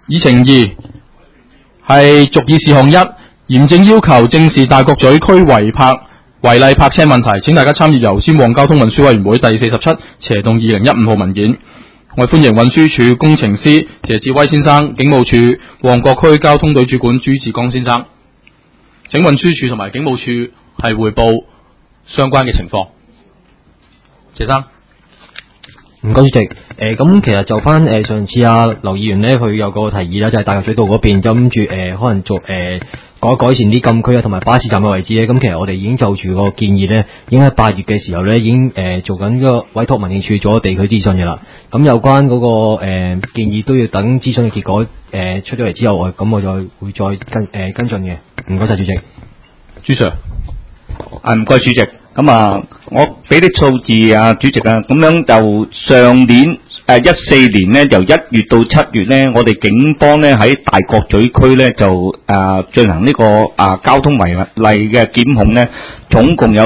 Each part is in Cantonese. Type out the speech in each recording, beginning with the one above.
議程二係逐議事項一，嚴正要求正視大角咀區違例泊車問題，請大家參閱由先旺交通運輸委員會第47/2015號文件。我歡迎運輸署工程師謝志威先生、警務處旺角區交通隊主管朱志剛先生，請運輸署同埋警務處係匯報相關嘅情況。謝生， 唔該主席。咁其實就翻上次劉議員咧，佢有個提議啦，就係大角咀道嗰邊諗住可能做改善啲禁區啊，同埋巴士站嘅位置咧。咁其實我哋已經就住個建議咧，已經喺8月嘅時候咧，已經做緊個委託民政處做咗地區諮詢嘅啦。咁有關嗰個建議都要等諮詢嘅結果出咗嚟之後，我再會再跟進嘅。唔該晒主席。 朱 Sir， 唔該主席。咁我俾啲數字主席咁樣就上年14年咧，由1月到7月咧，我哋警方咧喺大角咀區咧就進行呢個交通違例嘅檢控咧，總共有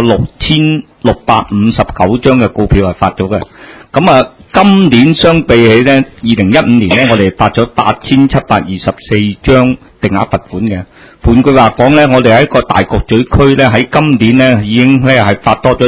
6659張嘅告票係發咗嘅。咁今年相比起咧，2015年咧，我哋發咗8724張定額罰款嘅。換句話講咧，我哋喺個大角咀區咧，喺今年咧已經咧係發多咗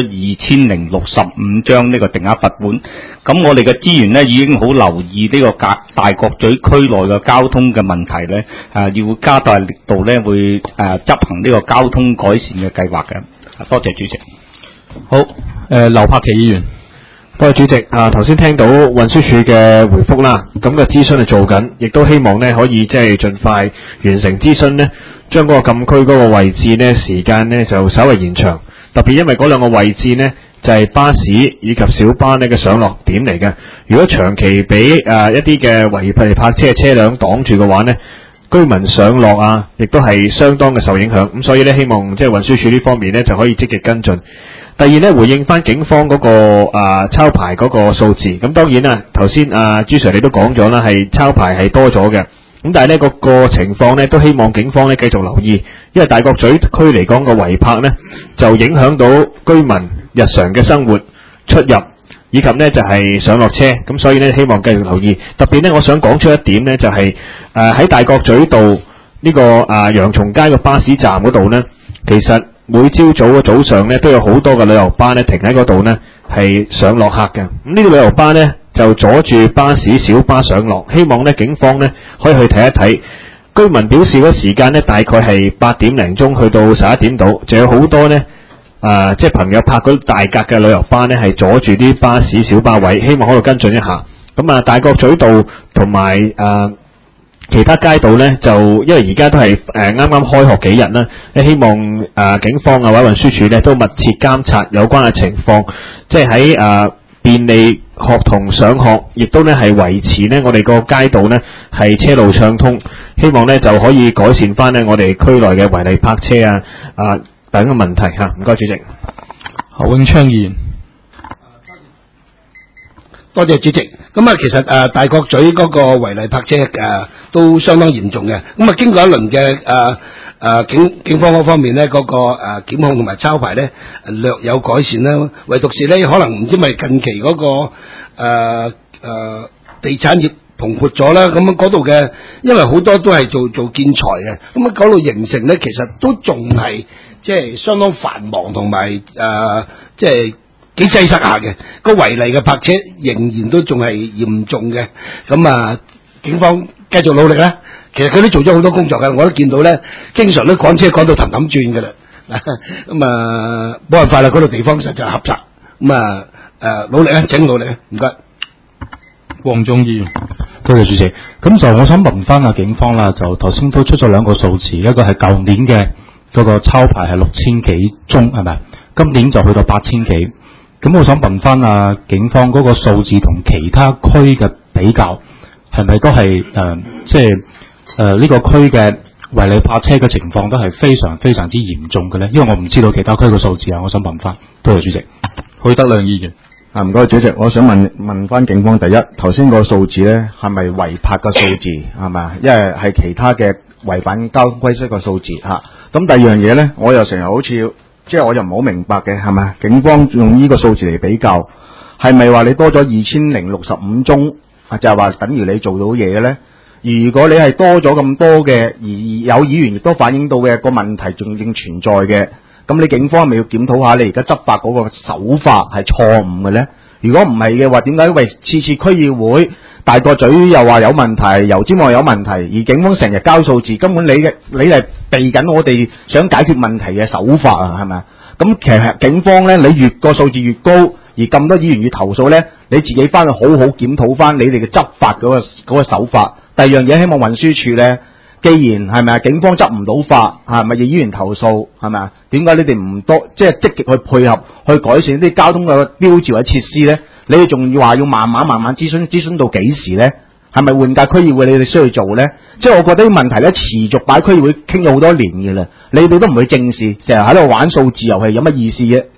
2065張呢個定額罰款。咁我哋嘅資源咧已經好留意呢個大角咀區內嘅交通嘅問題咧，要加大力度咧會執行呢個交通改善嘅計劃嘅。多謝主席。 好，劉柏奇議員。 多謝主席。頭先聽到運輸署嘅回覆啦，咁嘅諮詢係做緊，亦都希望咧可以即係盡快完成諮詢咧，將嗰個禁區嗰個位置咧時間咧就稍為延長。特別因為嗰兩個位置咧就係巴士以及小巴呢嘅上落點嚟嘅。如果長期俾一啲嘅違例泊車嘅車輛擋住嘅話咧，居民上落亦都係相當嘅受影響。咁所以咧希望即係運輸署呢方面咧就可以積極跟進。第二咧，回應翻警方嗰個抄牌嗰個數字，咁當然啦，頭先朱 Sir 你都講咗啦，係抄牌係多咗嘅，咁但係呢個情況咧都希望警方咧繼續留意，因為大角咀區嚟講個違泊咧就影響到居民日常嘅生活出入，以及咧就係上落車，咁所以咧希望繼續留意。特別咧，我想講出一點咧，就係喺大角咀道呢個洋松街嘅巴士站嗰度咧，其實每朝早嘅早上咧，都有好多嘅旅遊巴咧停喺嗰度咧，係上落客嘅。咁呢啲旅遊巴咧就阻住巴士、小巴上落。希望咧警方咧可以去睇一睇。居民表示嗰時間咧大概係8點零鐘去到11點度，就有好多咧即係朋友泊嗰啲大格嘅旅遊巴咧係阻住啲巴士、小巴位，希望可以跟進一下。咁大角咀道同埋其他街道咧，就因為而家都係啱啱開學幾日啦，希望警方或者運輸署咧都密切監察有關嘅情況，即係喺便利學童上學，亦都咧係維持咧我哋個街道咧係車路暢通，希望咧就可以改善翻咧我哋區內嘅違例泊車等嘅問題嚇。唔該主席。 何永昌議員。 多謝主席。咁其實大角咀嗰個違例泊車都相當嚴重嘅。咁經過一輪嘅警方嗰方面咧，嗰個檢控同埋抄牌咧略有改善啦。唯獨是咧，可能唔知咪近期嗰個地產業蓬勃咗啦。咁嗰度嘅，因為好多都係做建材嘅，咁嗰度形成咧，其實都仲係即係相當繁忙同埋即係幾擠塞下嘅，個違例嘅泊車仍然都仲係嚴重嘅。咁警方繼續努力啦。其實佢都做咗好多工作嘅，我都見到咧，經常都趕車趕到氹氹轉嘅啦。咁冇辦法啦，嗰度地方實在狹窄。咁努力啊，請努力啊，唔該。 黃忠議員。 多謝主席。咁就我想問翻警方啦，就頭先都出咗兩個數字，一個係舊年嘅嗰個抄牌係6000幾宗，係咪？今年就去到8000幾。咁我想問翻警方嗰個數字同其他區嘅比較，係咪都係即係呢個區嘅違例泊車嘅情況都係非常非常之嚴重嘅咧？因為我唔知道其他區嘅數字我想問翻。多謝主席。 許德亮議員。 唔該主席，我想問翻警方，第一，頭先個數字咧係咪違泊嘅數字係咪？因為係其他嘅違反交通規則嘅數字嚇。咁第二樣嘢咧，我又成日好似即係我又唔好明白嘅係咪？警方用呢個數字嚟比較，係咪話你多咗2065宗就係話等於你做到嘢咧？ 如果你係多咗咁多嘅，而有議員亦都反映到嘅個問題仲正存在嘅，咁你警方係咪要檢討下你而家執法嗰個手法係錯誤嘅咧？如果唔係嘅話，點解喂次次區議會大角咀又話有問題，油尖旺有問題，而警方成日交數字，根本你係避緊我哋想解決問題嘅手法啊，係咪啊？咁其實警方咧，你越個數字越高，而咁多議員越投訴咧，你自己翻去好好檢討翻你哋嘅執法嗰個手法。第二樣嘢，希望運輸署咧，既然係咪啊，警方執唔到法，係咪議員投訴係咪啊？點解你哋唔多即係積極去配合去改善啲交通嘅標誌或者設施咧？你哋仲要話要慢慢諮詢到幾時咧？係咪換屆區議會你哋需要做咧？即係我覺得啲問題咧持續擺區議會傾咗好多年嘅啦，你哋都唔去正視，成日喺度玩數字遊戲，有乜意思啫？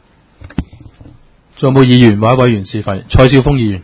仲有冇議員或者委員示範？蔡少峰議員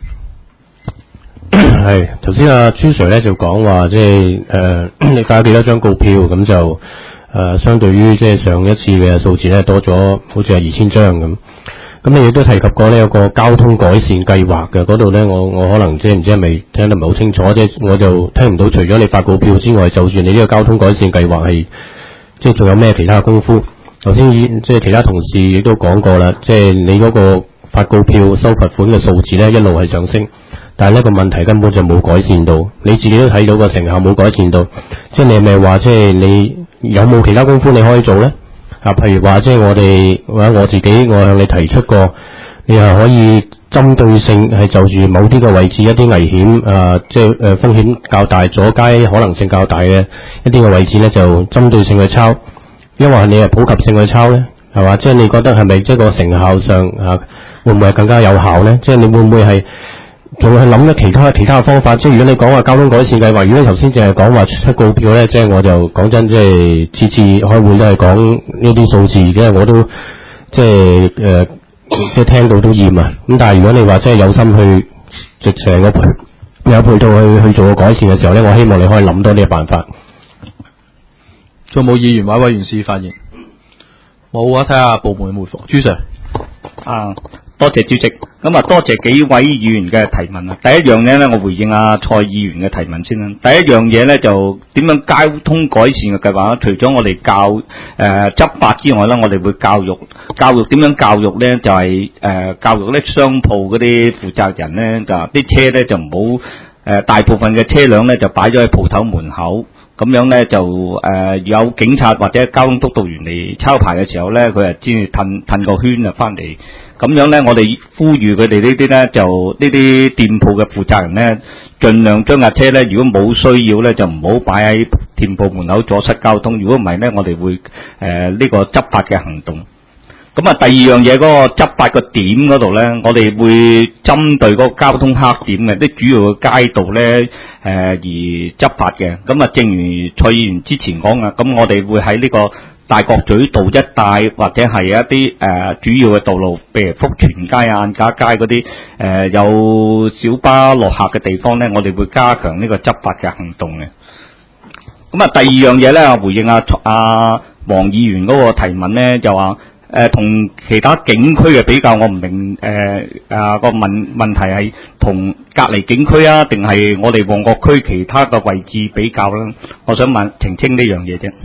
係頭先阿朱 Sir 咧就講話，即係你發咗幾多張告票，咁就相對於即係上一次嘅數字咧多咗，好似係2000張咁。咁你亦都提及過呢有個交通改善計劃嘅嗰度咧，我可能即係唔知係咪聽得唔係好清楚，即係我就聽唔到除咗你發告票之外，就算你呢個交通改善計劃係即係仲有咩其他功夫？頭先即係其他同事亦都講過啦，即係你嗰個發告票收罰款嘅數字咧一路係上升，但係呢個問題根本就冇改善到，你自己都睇到個成效冇改善到，即係你係咪話即係你有冇其他功夫你可以做咧？譬如話即係我哋或者我自己，我向你提出過，你係可以針對性係就住某啲嘅位置一啲危險即係風險較大、阻街可能性較大嘅一啲嘅位置咧，就針對性去抄，因為你係普及性去抄咧，係嘛？即係你覺得係咪即係個成效上會唔會係更加有效咧？即係你會唔會係仲係諗咗其他嘅方法？即係如果你講話交通改善計劃，如果你頭先淨係講話出告票咧，即係我就講真，即係次次開會都係講呢啲數字嘅，我都即係聽到都厭啊！咁但係如果你話即係有心去直成個有配套去做個改善嘅時候咧，我希望你可以諗多呢個辦法。 仲有冇議員或者委員示發言？冇啊，睇下部門嘅回覆。朱 Sir 多謝主席，咁多謝幾位議員嘅提問啊。第一樣嘢咧，我回應阿蔡議員嘅提問先啦。第一樣嘢咧就點樣交通改善嘅計劃？除咗我哋執法之外咧，我哋會教育點樣教育咧？就係教育咧商鋪嗰啲負責人咧，就啲車咧就唔好大部分嘅車輛咧就擺咗喺鋪頭門口。咁樣咧就有警察或者交通督導員嚟抄牌嘅時候咧，佢先至褪個圈啊翻嚟。咁樣咧，我哋呼籲佢哋呢啲咧，就呢啲店鋪嘅負責人咧，盡量將架車咧，如果冇需要咧，就唔好擺喺店鋪門口阻塞交通。如果唔係咧，我哋會呢個執法嘅行動。咁第二樣嘢嗰個執法個點嗰度咧，我哋會針對嗰個交通黑點嘅啲主要嘅街道咧，而執法嘅。咁正如蔡議員之前講啊，咁我哋會喺呢個大角咀道一帶或者係一啲主要嘅道路，譬如福全街啊、晏架街嗰啲有小巴落客嘅地方咧，我哋會加強呢個執法嘅行動嘅。咁第二樣嘢咧，回應黃議員嗰個提問咧，就話同其他景區嘅比較，我唔明個問題係同隔離景區啊，定係我哋旺角區其他嘅位置比較啦？我想澄清呢樣嘢啫。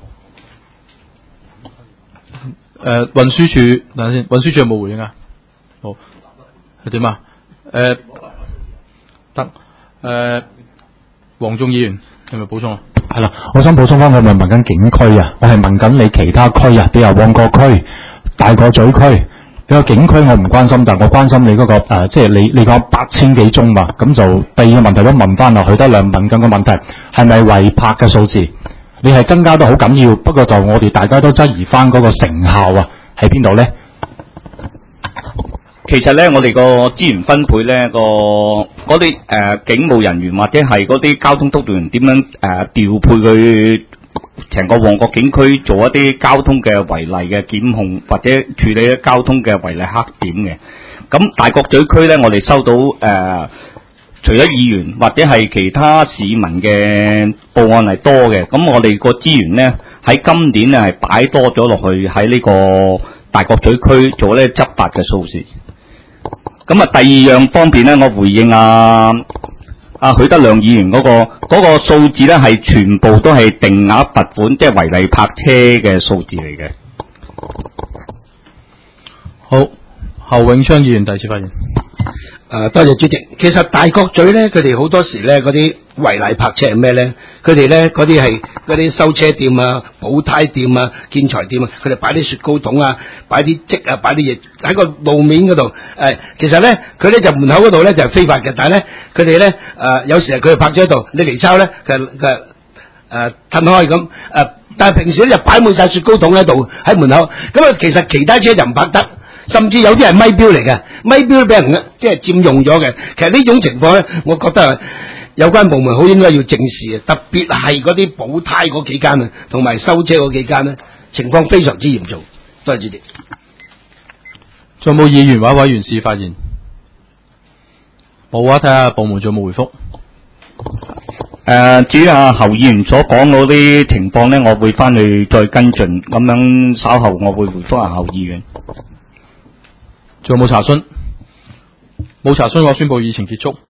運輸署，等陣先，運輸署有冇回應啊？好，係點啊？得，黃眾議員係咪補充啊？ 係啦，我想補充翻，我唔係問緊景區啊，我係問緊你其他區啊，比如旺角區、大角咀區。你個景區我唔關心，但我關心你嗰個即係你講8000幾宗嘛，咁就第二個問題都問翻落去，得兩問緊個問題係咪違泊嘅數字？你係增加得好緊要，不過就我哋大家都質疑翻嗰個成效啊，喺邊度咧？ 其實咧，我哋個資源分配咧，嗰啲警務人員或者係嗰啲交通督導員點樣調配佢成個旺角景區做一啲交通嘅違例嘅檢控，或者處理啲交通嘅違例黑點嘅。咁大角咀區咧，我哋收到除咗議員或者係其他市民嘅報案係多嘅，咁我哋個資源咧喺今年咧係擺多咗落去喺呢個大角咀區做呢執法嘅數字。咁第二樣方面咧，我回應許德亮議員嗰個數字咧係全部都係定額罰款，即係違例泊車嘅數字嚟嘅。 好，侯永昌議員第二次發言。 多謝主席。其實大角咀咧，佢哋好多時咧嗰啲違例泊車係咩咧？佢哋咧嗰啲係嗰啲修車店啊、補胎店啊、建材店啊，佢哋擺啲雪糕筒啊、擺啲積啊、擺啲嘢喺個路面嗰度。其實咧佢咧就門口嗰度咧就係非法嘅，但係咧佢哋咧有時係佢哋泊咗喺度，你嚟抄咧佢褪開咁但係平時咧就擺滿晒雪糕筒喺度喺門口，咁啊其實其他車就唔泊得。甚至有啲係咪標嚟嘅，咪標都俾人即係佔用咗嘅。其實呢種情況咧，我覺得有關部門好應該要正視，特別係嗰啲補胎嗰幾間啊，同埋修車嗰幾間咧，情況非常之嚴重。多謝主席。 仲有冇議員或者委員士發言？冇啊，睇下部門仲有冇回覆。 至於侯議員所講嗰啲情況咧，我會翻去再跟進，咁樣稍後我會回覆下侯議員。 仲有冇查詢？冇查詢，我宣布議程結束。